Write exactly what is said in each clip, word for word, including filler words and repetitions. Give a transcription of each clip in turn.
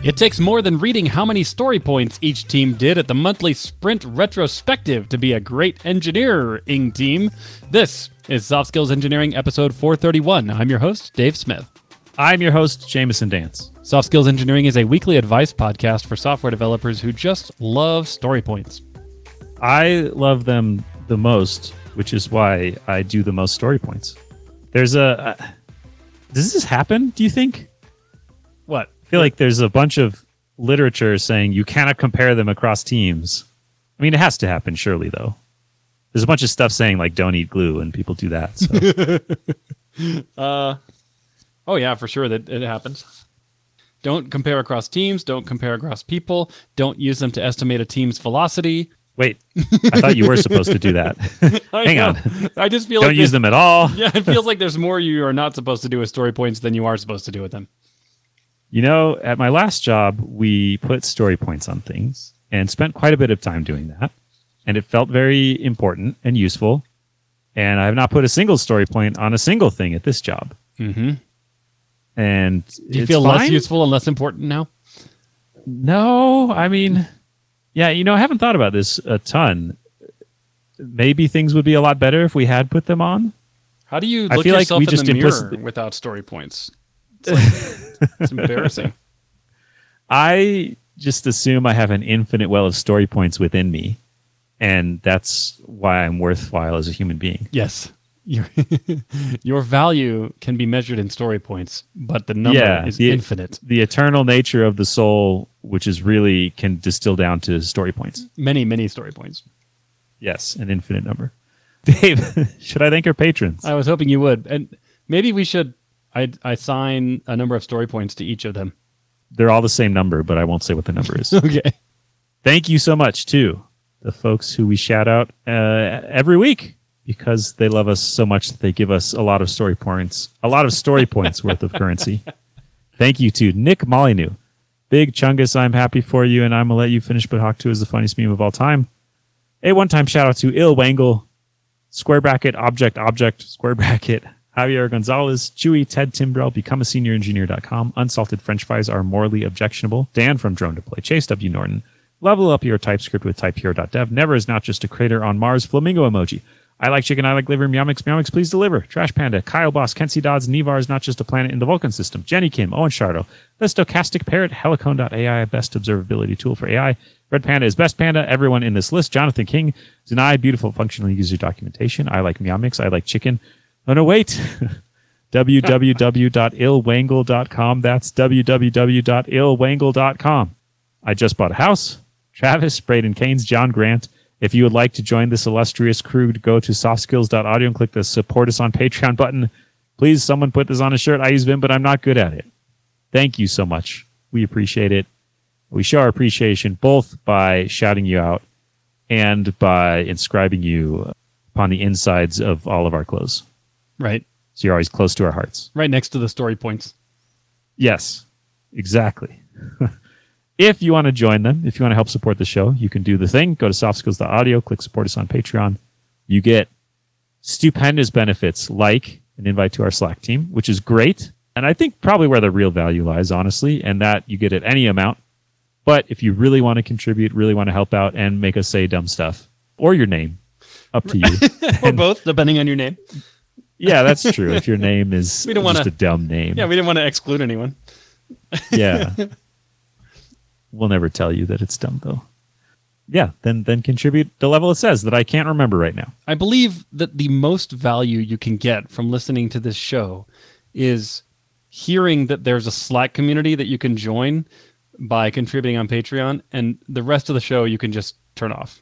It takes more than reading how many story points each team did at the monthly sprint retrospective to be a great engineering team. This is Soft Skills Engineering episode four thirty-one. I'm your host, Dave Smith. I'm your host, Jameson Dance. Soft Skills Engineering is a weekly advice podcast for software developers who just love story points. I love them the most, which is why I do the most story points. There's a... Uh, does this happen, do you think? What? I feel like there's a bunch of literature saying you cannot compare them across teams. I mean, it has to happen, surely, though. There's a bunch of stuff saying, like, don't eat glue, and people do that. So. uh, oh, yeah, for sure that it happens. Don't compare across teams. Don't compare across people. Don't use them to estimate a team's velocity. Wait, I thought you were supposed to do that. Hang know. on. I just feel don't like... use them at all. Yeah, it feels like there's more you are not supposed to do with story points than you are supposed to do with them. You know, at my last job, we put story points on things and spent quite a bit of time doing that. And it felt very important and useful. And I have not put a single story point on a single thing at this job. Mm-hmm. And do you it's feel fine? less useful and less important now? No, I mean, yeah, you know, I haven't thought about this a ton. Maybe things would be a lot better if we had put them on. How do you I look feel like yourself we in just the mirror implicit- without story points? It's, like, it's embarrassing. I just assume I have an infinite well of story points within me, and that's why I'm worthwhile as a human being. Yes. Your, your value can be measured in story points, but the number yeah, is the, infinite. The eternal nature of the soul, which is really can distill down to story points. Many, many story points. Yes, an infinite number. Dave, should I thank our patrons? I was hoping you would. And maybe we should I assign a number of story points to each of them. They're all the same number, but I won't say what the number is. Okay. Thank you so much, too, the folks who we shout out uh, every week because they love us so much that they give us a lot of story points, a lot of story points worth of currency. Thank you to Nick Molyneux. Big Chungus, I'm happy for you, and I'm going to let you finish, but Hawk two is the funniest meme of all time. A one-time shout-out to Il Wangle, square bracket, object, object, square bracket, Javier Gonzalez, Chewy, Ted Timbrell, become a senior engineer dot com, unsalted french fries are morally objectionable, Dan from Drone to Play, Chase W. Norton, level up your TypeScript with type hero dot dev, Never is not just a crater on Mars, Flamingo emoji, I like chicken, I like liver, Meowmix, Meowmix, please deliver, Trash Panda, Kyle Boss, Kenzie Dodds, Nevar is not just a planet in the Vulcan system, Jenny Kim, Owen Shardo, The Stochastic Parrot, Helicone dot A I, best observability tool for A I, Red Panda is best panda, everyone in this list, Jonathan King, Deny, beautiful functional user documentation, I like Meowmix, I like chicken, oh no, wait, w w w dot il wangle dot com. That's w w w dot il wangle dot com. I just bought a house. Travis, Braden Keynes, John Grant. If you would like to join this illustrious crew, go to soft skills dot audio and click the support us on Patreon button. Please, someone put this on a shirt. I use Vim, but I'm not good at it. Thank you so much. We appreciate it. We show our appreciation both by shouting you out and by inscribing you upon the insides of all of our clothes. Right. So you're always close to our hearts. Right next to the story points. Yes, exactly. If you want to join them, if you want to help support the show, you can do the thing. Go to soft skills dot audio, click support us on Patreon. You get stupendous benefits like an invite to our Slack team, which is great. And I think probably where the real value lies, honestly, and that you get at any amount. But if you really want to contribute, really want to help out and make us say dumb stuff, or your name, up to you. Or both, depending on your name. Yeah, that's true. If your name is we don't just wanna, a dumb name. Yeah, we didn't want to exclude anyone. Yeah. We'll never tell you that it's dumb, though. Yeah, then then contribute the level it says that I can't remember right now. I believe that the most value you can get from listening to this show is hearing that there's a Slack community that you can join by contributing on Patreon, and the rest of the show you can just turn off.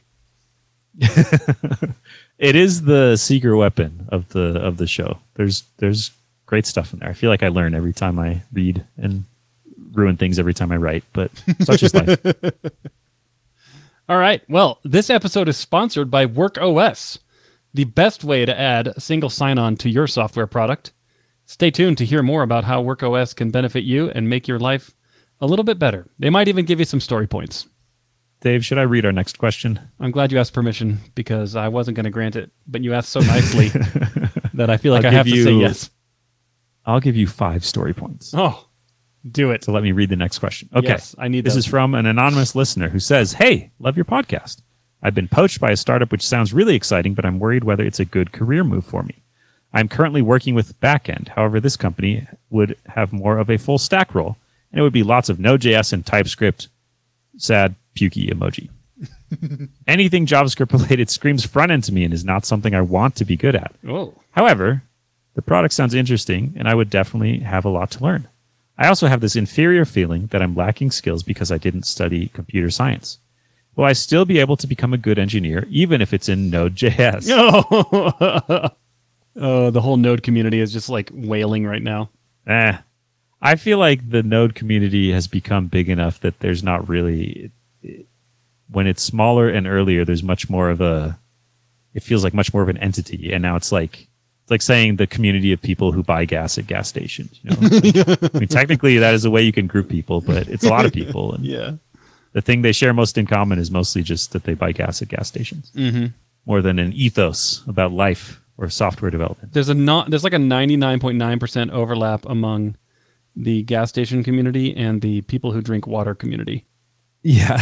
It is the secret weapon of the of the show. There's there's great stuff in there. I feel like I learn every time I read and ruin things every time I write, but such is life. All right. Well, this episode is sponsored by WorkOS, the best way to add a single sign-on to your software product. Stay tuned to hear more about how WorkOS can benefit you and make your life a little bit better. They might even give you some story points. Dave, should I read our next question? I'm glad you asked permission because I wasn't going to grant it, but you asked so nicely that I feel like I'll I have give to say you- yes. I'll give you five story points. Oh, Do it. So let me read the next question. Okay. Yes, I need This those. is from an anonymous listener who says, "Hey, love your podcast. I've been poached by a startup which sounds really exciting, but I'm worried whether it's a good career move for me. I'm currently working with backend. However, this company would have more of a full stack role, and it would be lots of Node.js and TypeScript." Sad pukey emoji. "Anything JavaScript related screams front end to me and is not something I want to be good at. Oh. However, the product sounds interesting, and I would definitely have a lot to learn. I also have this inferior feeling that I'm lacking skills because I didn't study computer science. Will I still be able to become a good engineer, even if it's in Node.js?" Oh. Oh, the whole Node community is just like wailing right now. Eh. I feel like the Node community has become big enough that there's not really... It, it, when it's smaller and earlier, there's much more of a... It feels like much more of an entity, and now it's like... It's like saying the community of people who buy gas at gas stations. You know? Like, I mean, technically, that is a way you can group people, but it's a lot of people. And Yeah. the thing they share most in common is mostly just that they buy gas at gas stations, Mm-hmm. more than an ethos about life or software development. There's a not. There's like a ninety-nine point nine percent overlap among the gas station community and the people who drink water community. Yeah.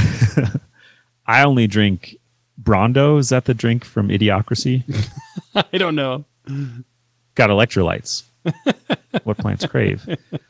I only drink Brondo. Is that the drink from Idiocracy? I don't know. Got electrolytes. What plants crave.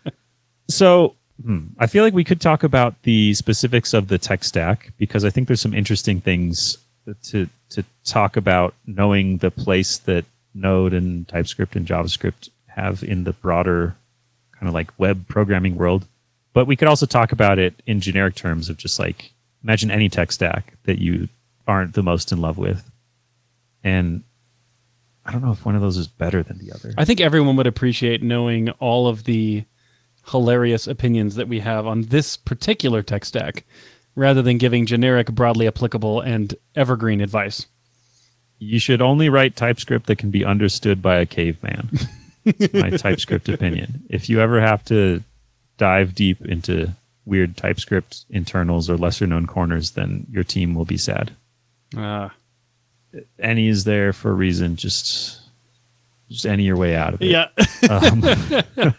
So hmm, I feel like we could talk about the specifics of the tech stack, because I think there's some interesting things to to talk about, knowing the place that Node and TypeScript and JavaScript have in the broader kind of like web programming world. But we could also talk about it in generic terms of just like, imagine any tech stack that you aren't the most in love with. And I don't know if one of those is better than the other. I think everyone would appreciate knowing all of the hilarious opinions that we have on this particular tech stack, rather than giving generic, broadly applicable, and evergreen advice. You should only write TypeScript that can be understood by a caveman. My TypeScript opinion. If you ever have to dive deep into weird TypeScript internals or lesser known corners, then your team will be sad. Uh, Any is there for a reason. Just, just any your way out of it. yeah. Um,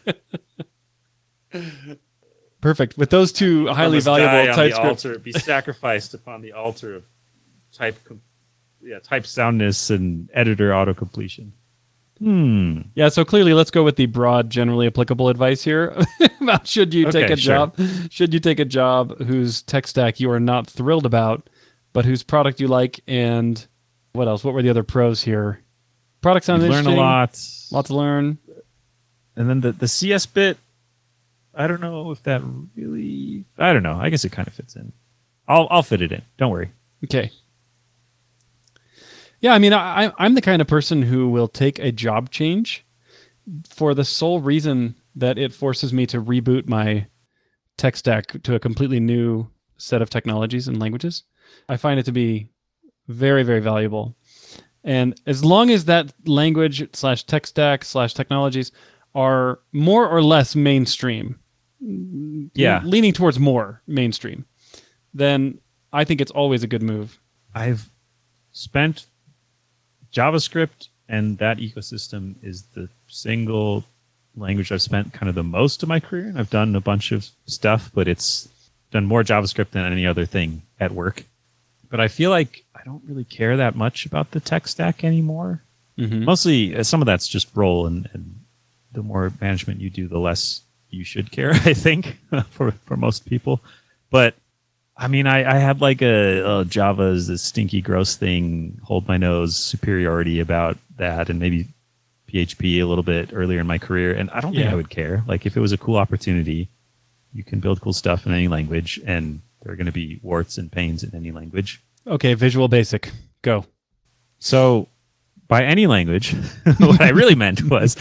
Perfect. With those two highly must die valuable on the TypeScript. altar, be sacrificed upon the altar of type, com- yeah, type soundness and editor autocompletion. Hmm. Yeah, so clearly let's go with the broad, generally applicable advice here about should you take Okay, a sure. job, should you take a job whose tech stack you are not thrilled about, but whose product you like, and what else? What were the other pros here? Product sounds You learn interesting. a lot. Lot to learn. And then the, the C S bit, I don't know if that really, I don't know. I guess it kind of fits in. I'll I'll fit it in. Don't worry. Okay. Yeah, I mean, I, I- I'm the kind of person who will take a job change for the sole reason that it forces me to reboot my tech stack to a completely new set of technologies and languages. I find it to be very, very valuable. And as long as that language slash tech stack slash technologies are more or less mainstream, Yeah. leaning towards more mainstream, then I think it's always a good move. I've spent JavaScript, and that ecosystem is the single language I've spent kind of the most of my career. And I've done a bunch of stuff, but it's done more JavaScript than any other thing at work. But I feel like I don't really care that much about the tech stack anymore. Mhm. Mostly, uh, some of that's just role, and, and the more management you do, the less you should care, I think, for, for most people. But I mean, I, I had like a oh, Java is this stinky, gross thing, hold my nose superiority about that, and maybe P H P a little bit earlier in my career. And I don't think Yeah. I would care. Like, if it was a cool opportunity, you can build cool stuff in any language, and there are going to be warts and pains in any language. Okay, Visual Basic, go. So, by any language, what I really meant was,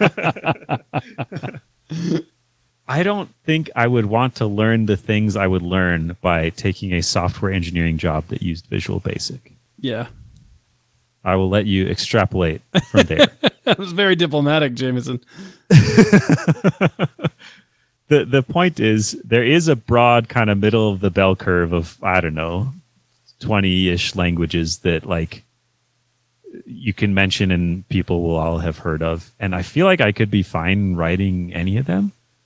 I don't think I would want to learn the things I would learn by taking a software engineering job that used Visual Basic. Yeah. I will let you extrapolate from there. That was very diplomatic, Jameson. the The point is, there is a broad kind of middle of the bell curve of, I don't know, twenty-ish languages that like you can mention and people will all have heard of. And I feel like I could be fine writing any of them.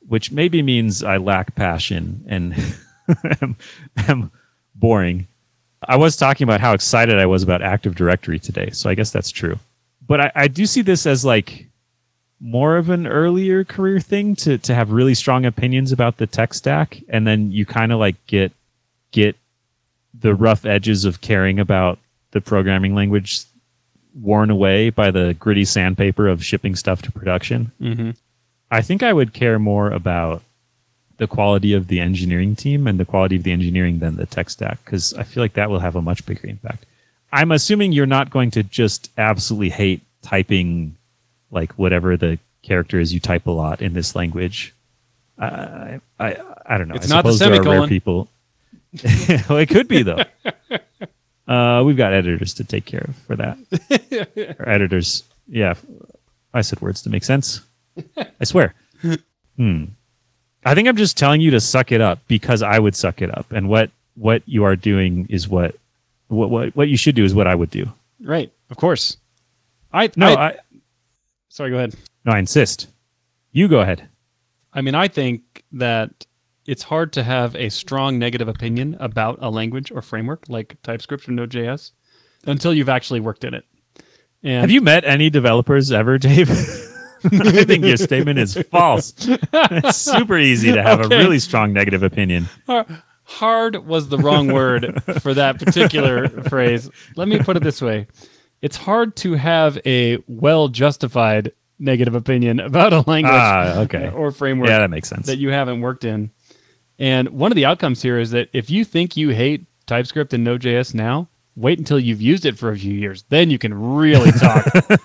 which maybe means I lack passion and am, am boring. I was talking about how excited I was about Active Directory today, so I guess that's true. But I, I do see this as like more of an earlier career thing to to have really strong opinions about the tech stack, and then you kind of like get get the rough edges of caring about the programming language worn away by the gritty sandpaper of shipping stuff to production. Mm-hmm. I think I would care more about the quality of the engineering team and the quality of the engineering than the tech stack, because I feel like that will have a much bigger impact. I'm assuming you're not going to just absolutely hate typing like whatever the character is you type a lot in this language. I I, I don't know. It's I not the suppose there are semicolon. rare people. Well, it could be though. Uh, we've got editors to take care of for that. Or editors, yeah. I said words to make sense. I swear. Hmm. I think I'm just telling you to suck it up because I would suck it up, and what what you are doing is what what what, what you should do is what I would do. Right. Of course. I No, I, I sorry. Go ahead. no, I insist. You go ahead. I mean, I think that it's hard to have a strong negative opinion about a language or framework like TypeScript or Node.js until you've actually worked in it. And Have you met any developers ever, Dave? I think your statement is false. It's super easy to have Okay. a really strong negative opinion. hard was the wrong word for that particular phrase. Let me put it this way. It's hard to have a well-justified negative opinion about a language Ah, okay. or framework Yeah, that makes sense. that you haven't worked in. And one of the outcomes here is that if you think you hate TypeScript and Node.js now, wait until you've used it for a few years. Then you can really talk.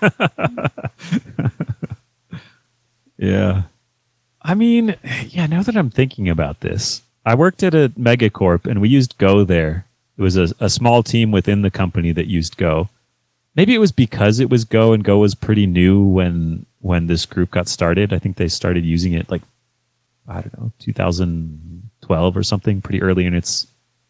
Yeah. I mean, yeah, now that I'm thinking about this, I worked at a megacorp and we used Go there. It was a, a small team within the company that used Go. Maybe it was because it was Go and Go was pretty new when when this group got started. I think they started using it like, I don't know, two thousand twelve or something, pretty early in its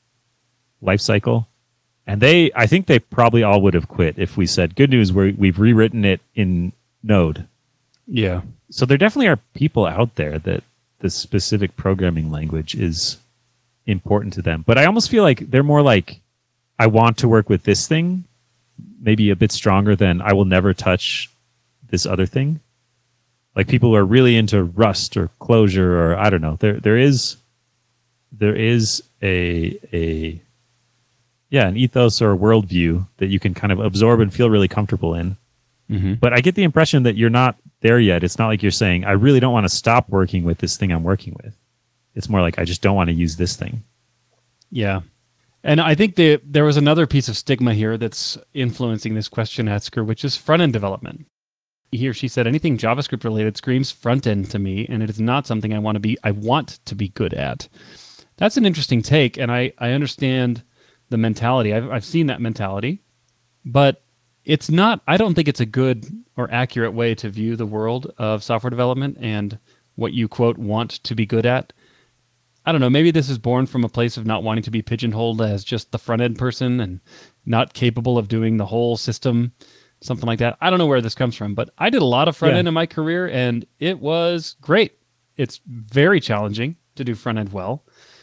life cycle. And they, I think they probably all would have quit if we said, good news, we're, we've rewritten it in Node. Yeah. So there definitely are people out there that the specific programming language is important to them. But I almost feel like they're more like, I want to work with this thing, maybe a bit stronger than I will never touch this other thing. Like people who are really into Rust or Clojure or I don't know. There there is there is a a yeah, an ethos or a worldview that you can kind of absorb and feel really comfortable in. Mm-hmm. But I get the impression that you're not there yet. It's not like you're saying, I really don't want to stop working with this thing I'm working with. It's more like, I just don't want to use this thing. Yeah. And I think the, there was another piece of stigma here that's influencing this question asker, which is front-end development. He or she said, anything JavaScript related screams front-end to me, and it is not something I want to be, I want to be good at. That's an interesting take, and I, I understand the mentality. I've, I've seen that mentality, but it's not, I don't think it's a good or accurate way to view the world of software development and what you, quote, want to be good at. I don't know, maybe this is born from a place of not wanting to be pigeonholed as just the front-end person and not capable of doing the whole system, something like that. I don't know where this comes from, but I did a lot of front-end Yeah. in my career, and it was great. It's very challenging to do front-end well.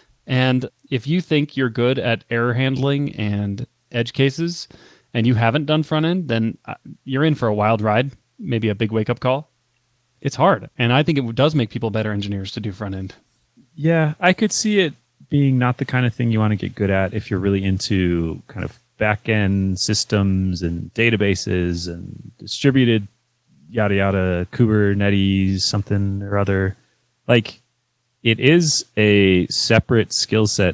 And if you think you're good at error handling and edge cases, and you haven't done front-end, then you're in for a wild ride, maybe a big wake-up call. It's hard, and I think it does make people better engineers to do front-end. Yeah, I could see it being not the kind of thing you want to get good at if you're really into kind of back-end systems and databases and distributed yada yada, Kubernetes, something or other. Like, it is a separate skill set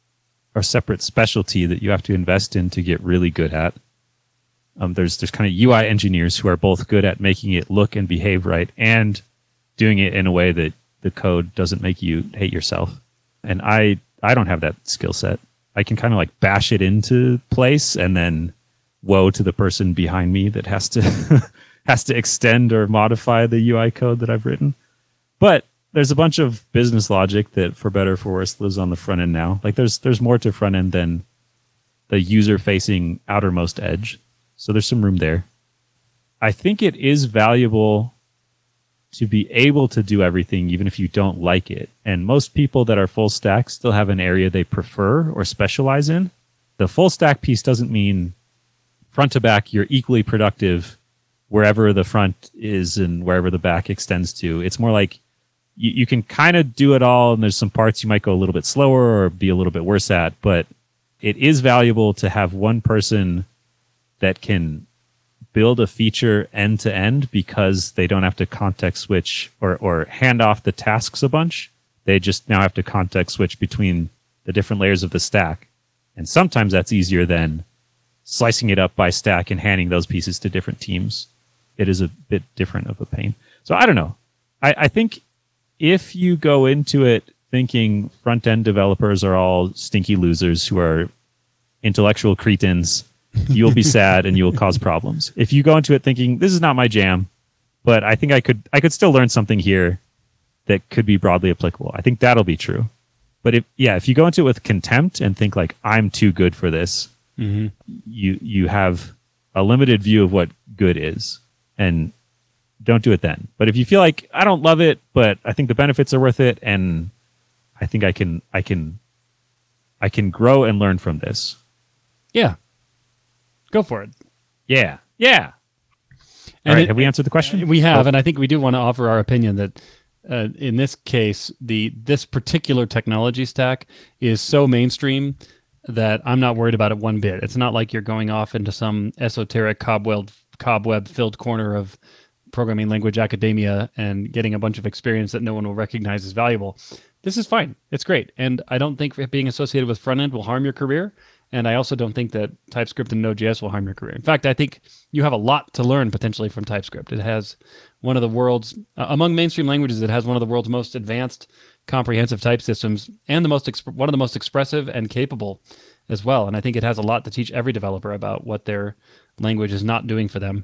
or separate specialty that you have to invest in to get really good at. Um, there's there's kind of U I engineers who are both good at making it look and behave right and doing it in a way that the code doesn't make you hate yourself. And I I don't have that skill set. I can kind of like bash it into place and then woe to the person behind me that has to has to extend or modify the U I code that I've written. But there's a bunch of business logic that, for better or for worse, lives on the front end now. Like there's there's more to front end than the user-facing outermost edge. So there's some room there. I think it is valuable to be able to do everything, even if you don't like it. And most people that are full stack still have an area they prefer or specialize in. The full stack piece doesn't mean front to back, you're equally productive wherever the front is and wherever the back extends to. It's more like you, you can kind of do it all, and there's some parts you might go a little bit slower or be a little bit worse at, but it is valuable to have one person that can build a feature end to end because they don't have to context switch or, or hand off the tasks a bunch. They just now have to context switch between the different layers of the stack. And sometimes that's easier than slicing it up by stack and handing those pieces to different teams. It is a bit different of a pain. So I don't know. I, I think if you go into it thinking front end developers are all stinky losers who are intellectual cretins, you'll be sad and you will cause problems. If you go into it thinking this is not my jam, but I think I could I could still learn something here that could be broadly applicable, I think that'll be true. But if yeah, if you go into it with contempt and think like I'm too good for this, mm-hmm. you you have a limited view of what good is, and don't do it then. But if you feel like I don't love it, but I think the benefits are worth it, and I think I can I can I can grow and learn from this. Yeah. Go for it. Yeah. Yeah. And All right. it, have we answered the question? We have, oh. and I think we do want to offer our opinion that uh, in this case, the this particular technology stack is so mainstream that I'm not worried about it one bit. It's not like you're going off into some esoteric cobweb cobweb filled corner of programming language academia and getting a bunch of experience that no one will recognize as valuable. This is fine. It's great. And I don't think being associated with front end will harm your career. And I also don't think that TypeScript and Node.js will harm your career. In fact, I think you have a lot to learn potentially from TypeScript. It has one of the world's, uh, among mainstream languages, it has one of the world's most advanced comprehensive type systems and the most exp- one of the most expressive and capable as well. And I think it has a lot to teach every developer about what their language is not doing for them.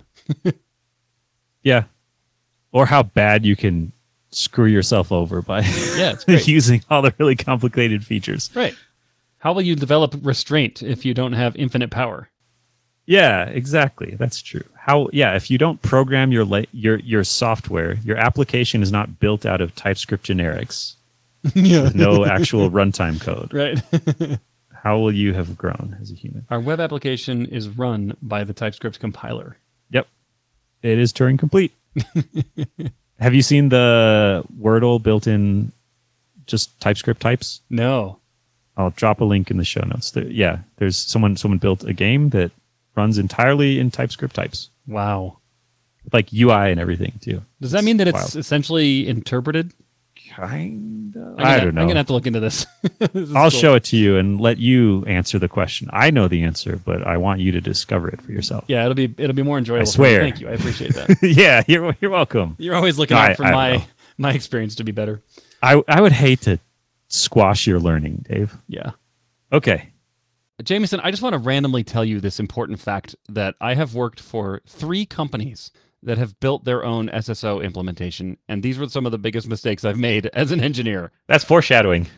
Yeah. Or how bad you can screw yourself over by yeah, it's great. using all the really complicated features. Right. How will you develop restraint if you don't have infinite power? Yeah, exactly. That's true. How? Yeah, if you don't program your la- your your software, your application is not built out of TypeScript generics. Yeah. With no actual runtime code. Right. How will you have grown as a human? Our web application is run by the TypeScript compiler. Yep. It is Turing complete. Have you seen the Wordle built-in just TypeScript types? No. I'll drop a link in the show notes. There, yeah, there's someone someone built a game that runs entirely in TypeScript types. Wow. Like U I and everything too. Does that mean that it's wild. essentially interpreted? Kind of. I'm gonna, I don't know. I'm going to have to look into this. This I'll cool. show it to you and let you answer the question. I know the answer, but I want you to discover it for yourself. Yeah, it'll be it'll be more enjoyable. I swear. Thank you. I appreciate that. Yeah, you're you're welcome. You're always looking No, out I- for I my know. my experience to be better. I I would hate to squash your learning, Dave. Yeah. Okay. Jameson, I just want to randomly tell you this important fact that I have worked for three companies that have built their own S S O implementation, and these were some of the biggest mistakes I've made as an engineer. That's foreshadowing.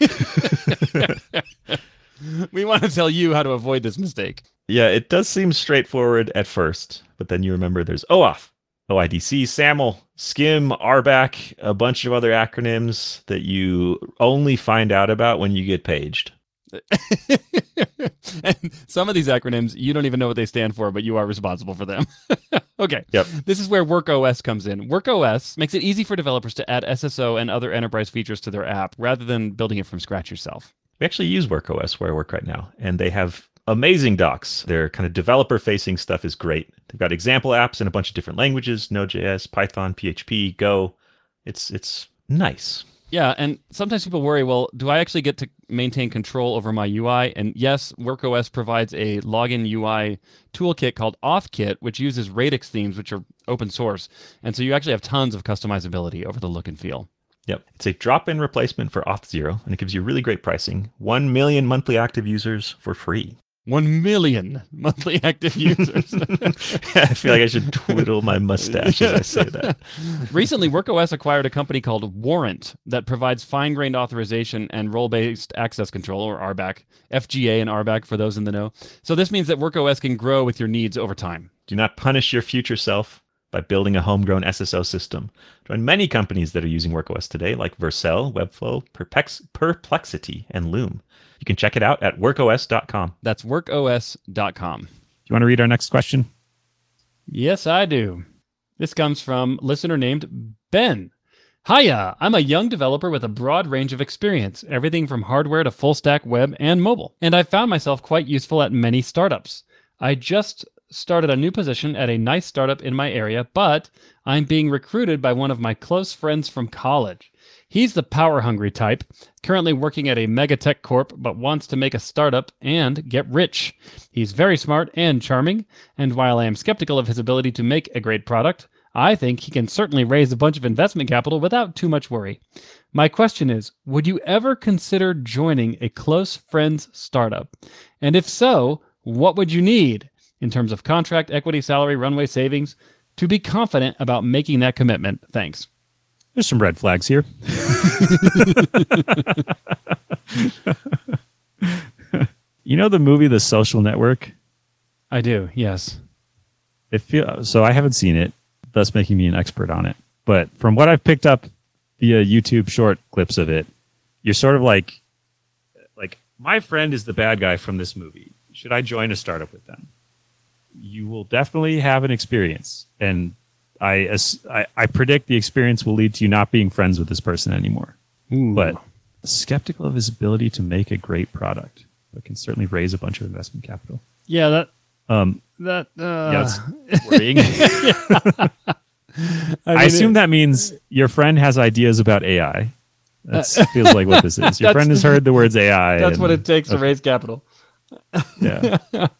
We want to tell you how to avoid this mistake. Yeah, it does seem straightforward at first, but then you remember there's OAuth, O I D C, SAML, Skim, R B A C, a bunch of other acronyms that you only find out about when you get paged. And some of these acronyms, you don't even know what they stand for, but you are responsible for them. Okay. Yep. This is where WorkOS comes in. WorkOS makes it easy for developers to add S S O and other enterprise features to their app rather than building it from scratch yourself. We actually use WorkOS where I work right now, and they have amazing docs. Their kind of developer-facing stuff is great. They've got example apps in a bunch of different languages, Node.js, Python, P H P, Go. It's it's nice. Yeah, and sometimes people worry, well, do I actually get to maintain control over my U I? And yes, WorkOS provides a login U I toolkit called AuthKit, which uses Radix themes, which are open source. And so you actually have tons of customizability over the look and feel. Yep. It's a drop-in replacement for Auth0, and it gives you really great pricing. One million monthly active users for free. One million monthly active users. I feel like I should twiddle my mustache as I say that. Recently, WorkOS acquired a company called Warrant that provides fine-grained authorization and role-based access control, or R B A C, F G A and R B A C for those in the know. So this means that WorkOS can grow with your needs over time. Do not punish your future self by building a homegrown S S O system. Join many companies that are using WorkOS today, like Vercel, Webflow, Perpex- Perplexity, and Loom. You can check it out at work O S dot com. That's work O S dot com. Do you want to read our next question? Yes, I do. This comes from listener named Ben. Hiya, I'm a young developer with a broad range of experience, everything from hardware to full stack web and mobile, and I found myself quite useful at many startups. I just started a new position at a nice startup in my area, but I'm being recruited by one of my close friends from college. He's the power-hungry type, currently working at a megatech corp, but wants to make a startup and get rich. He's very smart and charming, and while I am skeptical of his ability to make a great product, I think he can certainly raise a bunch of investment capital without too much worry. My question is, would you ever consider joining a close friend's startup? And if so, what would you need in terms of contract, equity, salary, runway, savings to be confident about making that commitment? Thanks. There's some red flags here. You know the movie The Social Network? I do, yes. It feel, so I haven't seen it, thus making me an expert on it. But from what I've picked up via YouTube short clips of it, you're sort of like, like, my friend is the bad guy from this movie. Should I join a startup with them? You will definitely have an experience. And I, I, I predict the experience will lead to you not being friends with this person anymore. Ooh. But skeptical of his ability to make a great product, but can certainly raise a bunch of investment capital. Yeah, that Um, that uh, yeah, it's worrying. I, I mean, assume it- that means your friend has ideas about A I. That feels like what this is. Your That's- friend has heard the words A I. that's and- what it takes to okay. raise capital. Yeah.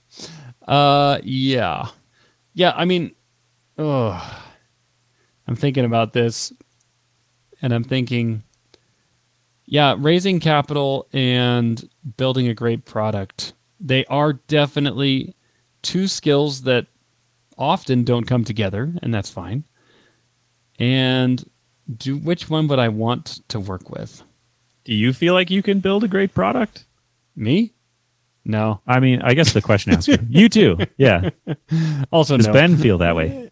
Uh, yeah, yeah. I mean, oh, I'm thinking about this, and I'm thinking, yeah, raising capital and building a great product. They are definitely two skills that often don't come together, and that's fine. And do which one would I want to work with? Do you feel like you can build a great product? Me? No. I mean, I guess the question asker. You too. Yeah. Also, Does no. Ben feel that way?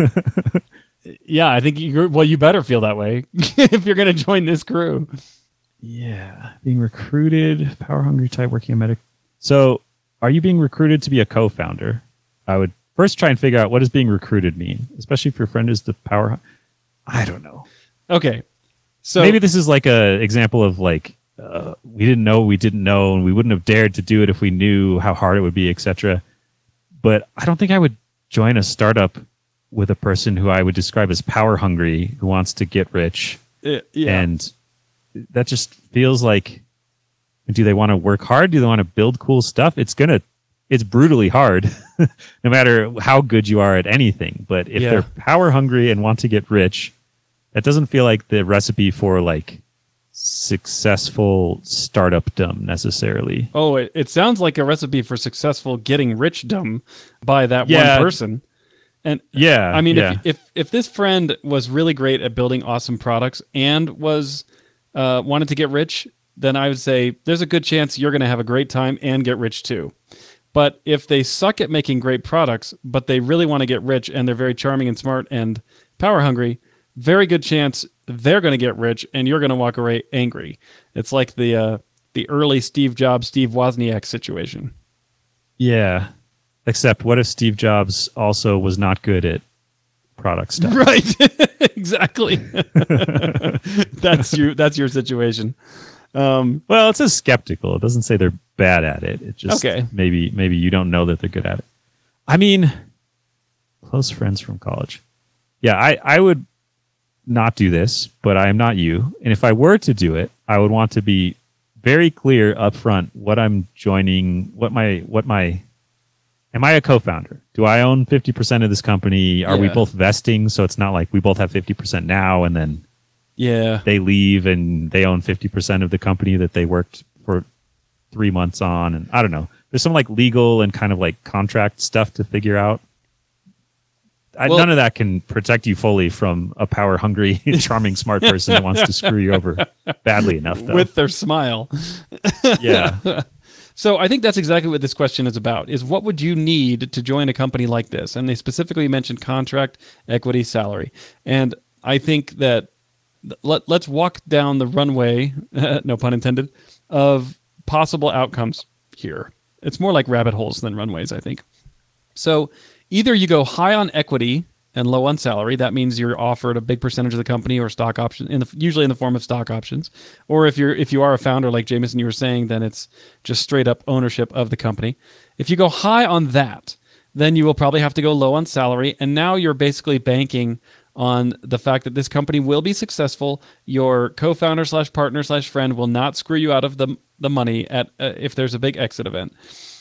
Yeah, I think you're. Well, you better feel that way if you're going to join this crew. Yeah. Being recruited, power hungry type, working at Medic. So, are you being recruited to be a co-founder? I would first try and figure out what does being recruited mean, especially if your friend is the power. I don't know. Okay, so Maybe this is like a example of like uh, we didn't know we didn't know, and we wouldn't have dared to do it if we knew how hard it would be, et cetera. But I don't think I would join a startup with a person who I would describe as power hungry, who wants to get rich, uh, yeah. and that just feels like. Do they want to work hard? Do they want to build cool stuff? It's gonna, it's brutally hard, no matter how good you are at anything. But if Yeah. they're power hungry and want to get rich, that doesn't feel like the recipe for like successful startupdom necessarily. Oh, it, it sounds like a recipe for successful getting richdom by that Yeah. one person. And Yeah, I mean, yeah. if, if if this friend was really great at building awesome products and was uh, wanted to get rich, then I would say there's a good chance you're going to have a great time and get rich too. But if they suck at making great products, but they really want to get rich and they're very charming and smart and power hungry, very good chance they're going to get rich and you're going to walk away angry. It's like the uh, the early Steve Jobs, Steve Wozniak situation. Yeah. Except what if Steve Jobs also was not good at product stuff? Right. Exactly. That's your that's your situation. Um, Well, it says skeptical. It doesn't say they're bad at it. It just Okay. maybe maybe you don't know that they're good at it. I mean, close friends from college. Yeah, I, I would not do this, but I am not you. And if I were to do it, I would want to be very clear up front what I'm joining, what my what my am I a co-founder? Do I own fifty percent of this company? Are we Yeah. both vesting? So it's not like we both have fifty percent now and then yeah. they leave and they own fifty percent of the company that they worked for three months on. And I don't know. There's some like legal and kind of like contract stuff to figure out. I, Well- none of that can protect you fully from a power hungry, charming, smart person that wants to screw you over badly enough, though. With their smile. yeah. So I think that's exactly what this question is about, is what would you need to join a company like this? And they specifically mentioned contract, equity, salary. And I think that let, let's walk down the runway, no pun intended, of possible outcomes here. It's more like rabbit holes than runways, I think. So either you go high on equity and low on salary. That means you're offered a big percentage of the company or stock option, in the, usually in the form of stock options. Or if you're if you are a founder like Jameson, you were saying, then it's just straight up ownership of the company. If you go high on that, then you will probably have to go low on salary. And now you're basically banking on the fact that this company will be successful. Your co-founder slash partner slash friend will not screw you out of the the money at uh, if there's a big exit event.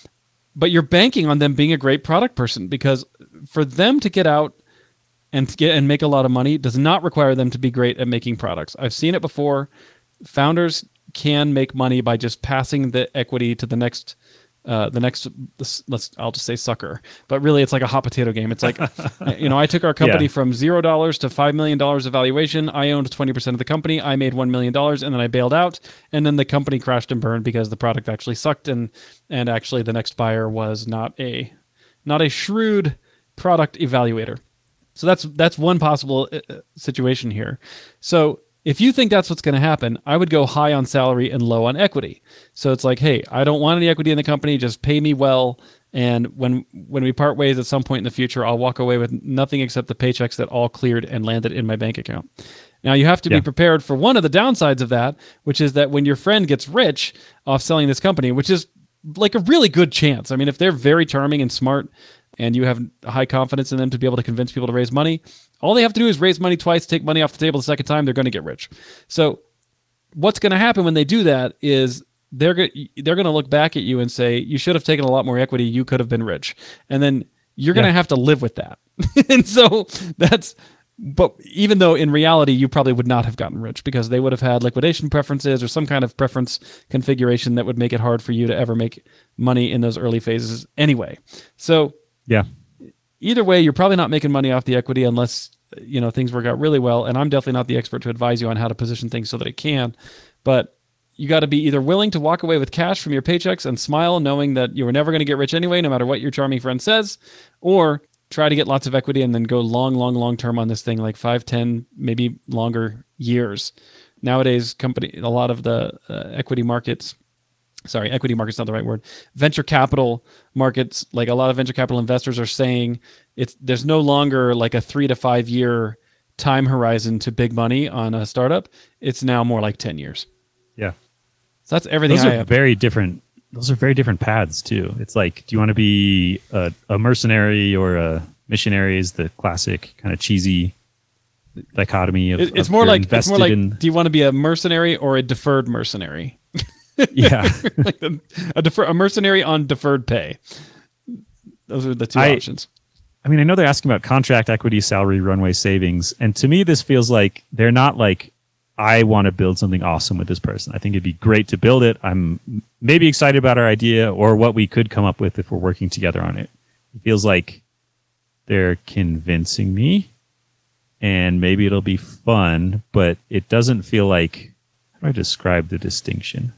But you're banking on them being a great product person, because for them to get out and to get and make a lot of money does not require them to be great at making products. I've seen it before. Founders can make money by just passing the equity to the next, uh, the next. Let's I'll just say sucker, but really it's like a hot potato game. It's like, you know, I took our company Yeah. from zero dollars to five million dollars of valuation. I owned twenty percent of the company. I made one million dollars, and then I bailed out, and then the company crashed and burned because the product actually sucked, and and actually the next buyer was not a not a shrewd product evaluator. So that's that's one possible uh, situation here. So if you think that's what's going to happen, I would go high on salary and low on equity. So it's like, hey, I don't want any equity in the company. Just pay me well. And when when we part ways at some point in the future, I'll walk away with nothing except the paychecks that all cleared and landed in my bank account. Now, you have to Yeah. be prepared for one of the downsides of that, which is that when your friend gets rich off selling this company, which is like a really good chance. I mean, if they're very charming and smart, and you have high confidence in them to be able to convince people to raise money, all they have to do is raise money twice, take money off the table the second time, they're going to get rich. So what's going to happen when they do that is they're go- they're going to look back at you and say, you should have taken a lot more equity, you could have been rich. And then you're going to Yeah. have to live with that. And so that's, but even though in reality you probably would not have gotten rich, because they would have had liquidation preferences or some kind of preference configuration that would make it hard for you to ever make money in those early phases anyway. So Yeah. either way, you're probably not making money off the equity unless, you know, things work out really well. And I'm definitely not the expert to advise you on how to position things so that it can. But you got to be either willing to walk away with cash from your paychecks and smile knowing that you were never going to get rich anyway, no matter what your charming friend says, or try to get lots of equity and then go long, long, long term on this thing, like five, ten, maybe longer years. Nowadays, company, a lot of the uh, equity markets, sorry, equity market's not the right word. Venture capital markets, like a lot of venture capital investors are saying, it's there's no longer like a three to five year time horizon to big money on a startup. It's now more like ten years. Yeah. So that's everything Those I are have. very different. Those are very different paths too. It's like, do you want to be a, a mercenary or a missionary? Is the classic kind of cheesy dichotomy of. It- it's of more you're like it's more invested like. in- Do you want to be a mercenary or a deferred mercenary? yeah. Like a, a, defer, a mercenary on deferred pay. Those are the two I- options. I mean, I know they're asking about contract equity, salary, runway savings, and to me, this feels like they're not like, I want to build something awesome with this person. I think it'd be great to build it. I'm maybe excited about our idea or what we could come up with if we're working together on it. It feels like they're convincing me, and maybe it'll be fun, but it doesn't feel like, how do I describe the distinction?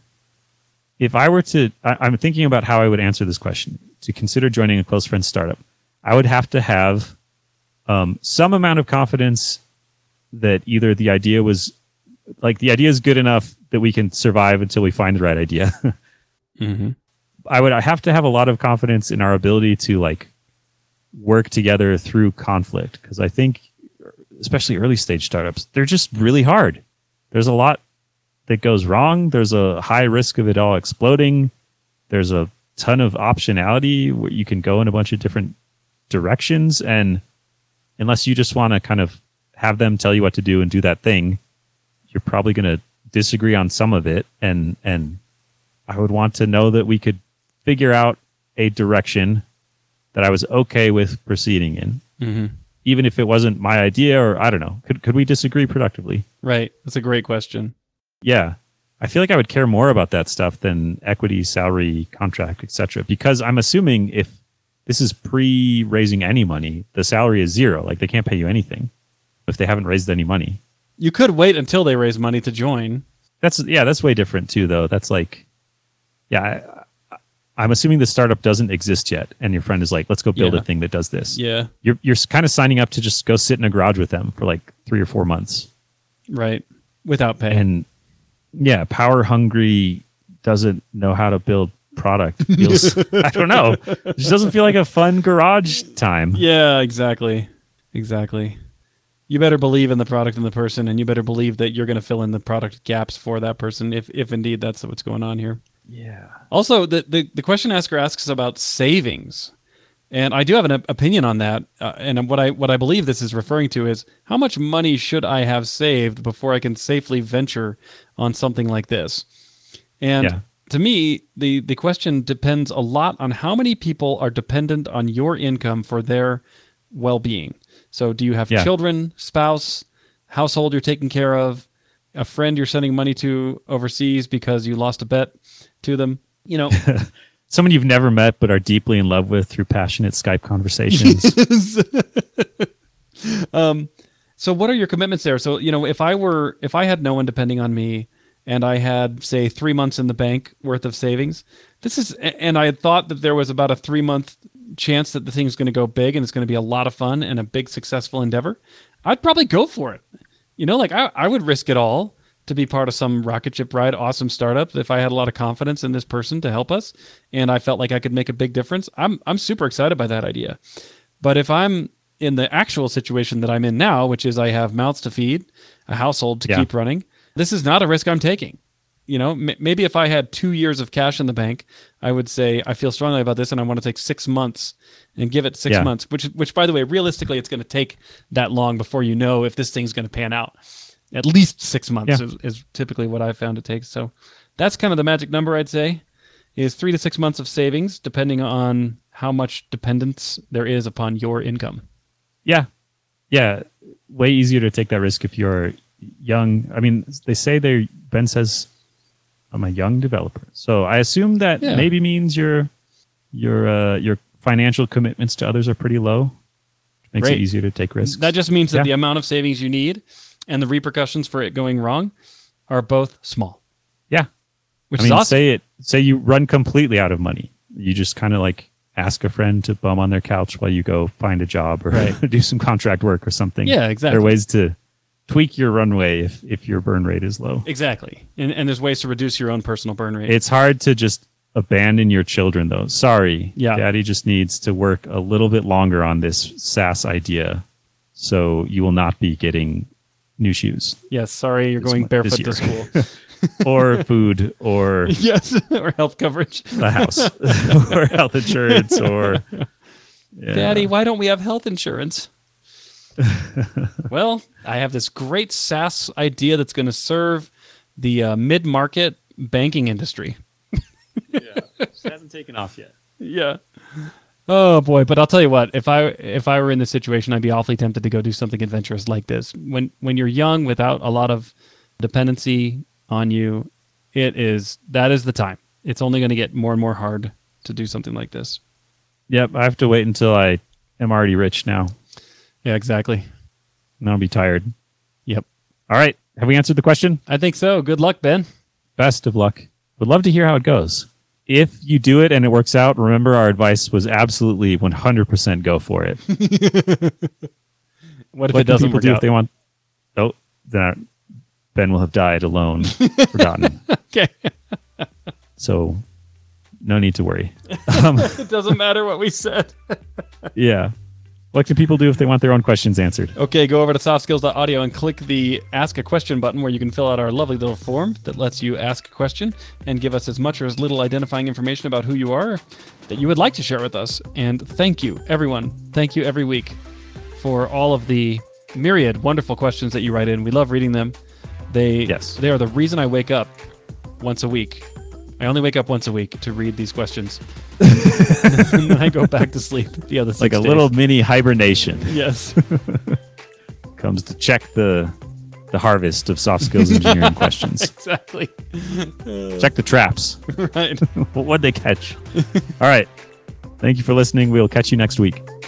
If I were to, I, I'm thinking about how I would answer this question. To consider joining a close friend startup, I would have to have um, some amount of confidence that either the idea was, like the idea is good enough that we can survive until we find the right idea. Mm-hmm. I would have to have a lot of confidence in our ability to like work together through conflict, because I think, especially early stage startups, they're just really hard. There's a lot that goes wrong. There's a high risk of it all exploding. There's a ton of optionality where you can go in a bunch of different directions, and unless you just want to kind of have them tell you what to do and do that thing, you're probably going to disagree on some of it, and and I would want to know that we could figure out a direction that I was okay with proceeding in, Mm-hmm. even if it wasn't my idea, or I don't know. Could could we disagree productively? Right. That's a great question. Yeah. I feel like I would care more about that stuff than equity, salary, contract, et cetera. Because I'm assuming if this is pre-raising any money, the salary is zero. Like they can't pay you anything if they haven't raised any money. You could wait until they raise money to join. That's yeah, that's way different too, though. That's like, yeah, I, I'm assuming the startup doesn't exist yet, and your friend is like, let's go build Yeah. a thing that does this. Yeah. You're, you're kind of signing up to just go sit in a garage with them for like three or four months. Right. Without pay. And yeah, power hungry doesn't know how to build product. Feels, I don't know. It just doesn't feel like a fun garage time. Yeah, exactly. Exactly. You better believe in the product and the person, and you better believe that you're going to fill in the product gaps for that person if, if indeed that's what's going on here. Yeah. Also, the, the, the question asker asks about savings. And I do have an op- opinion on that. Uh, and what I what I believe this is referring to is how much money should I have saved before I can safely venture on something like this? And Yeah. to me, the, the question depends a lot on how many people are dependent on your income for their well-being. So do you have Yeah. children, spouse, household you're taking care of, a friend you're sending money to overseas because you lost a bet to them? You know, Someone you've never met but are deeply in love with through passionate Skype conversations. um, so what are your commitments there? So, you know, if I were, if I had no one depending on me and I had, say, three months in the bank worth of savings, this is, and I had thought that there was about a three month chance that the thing's going to go big and it's going to be a lot of fun and a big successful endeavor, I'd probably go for it. You know, like I, I would risk it all to be part of some rocket ship ride, awesome startup. If I had a lot of confidence in this person to help us and I felt like I could make a big difference, I'm I'm super excited by that idea. But if I'm in the actual situation that I'm in now, which is I have mouths to feed, a household to Yeah. keep running, this is not a risk I'm taking. You know, m- maybe if I had two years of cash in the bank, I would say I feel strongly about this and I want to take six months and give it six Yeah. months, which, which by the way, realistically, it's going to take that long before you know if this thing's going to pan out. At least six months Yeah. is, is typically what I've found it takes. So that's kind of the magic number, I'd say, is three to six months of savings, depending on how much dependence there is upon your income. Yeah. Yeah. Way easier to take that risk if you're young. I mean, they say they Ben says, I'm a young developer. So I assume that Yeah. maybe means your your uh, your financial commitments to others are pretty low. Makes Great. it easier to take risks. That just means that Yeah. the amount of savings you need and the repercussions for it going wrong are both small, yeah. which I mean, is awesome. say it. Say you run completely out of money. You just kind of like ask a friend to bum on their couch while you go find a job or Right. do some contract work or something. Yeah, There exactly. are ways to tweak your runway if, if your burn rate is low. Exactly. And, and there's ways to reduce your own personal burn rate. It's hard to just abandon your children, though. Sorry. Yeah. Daddy just needs to work a little bit longer on this SaaS idea so you will not be getting new shoes yes, sorry, you're This going one- barefoot this to year. school. or food or Yes, or health coverage. a house or health insurance or. Yeah. Daddy, why don't we have health insurance? Well, I have this great SaaS idea that's going to serve the uh, mid-market banking industry. It hasn't taken off yet. Yeah. Oh boy, but I'll tell you what, if I if I were in this situation, I'd be awfully tempted to go do something adventurous like this. When when you're young without a lot of dependency on you, it is that is the time. It's only going to get more and more hard to do something like this. Yep. I have to wait until I am already rich now. Yeah, exactly. And I'll be tired. Yep. All right. Have we answered the question? I think so. Good luck, Ben. Best of luck. Would love to hear how it goes. If you do it and it works out, remember our advice was absolutely one hundred percent go for it. What if What it can doesn't people work do out? if they want? Oh, then Ben will have died alone, forgotten. Okay. So no need to worry. It doesn't matter what we said. Yeah. What can people do if they want their own questions answered? Okay, go over to softskills dot audio and click the Ask a Question button where you can fill out our lovely little form that lets you ask a question and give us as much or as little identifying information about who you are that you would like to share with us. And thank you, everyone. Thank you every week for all of the myriad wonderful questions that you write in. We love reading them. They, Yes. they are the reason I wake up once a week. I only wake up once a week to read these questions. And then I go back to sleep the other six Like a days. little mini hibernation. Yes. Comes to check the the harvest of soft skills engineering questions. Exactly. Check the traps. Right. What'd they catch? All right. Thank you for listening. We'll catch you next week.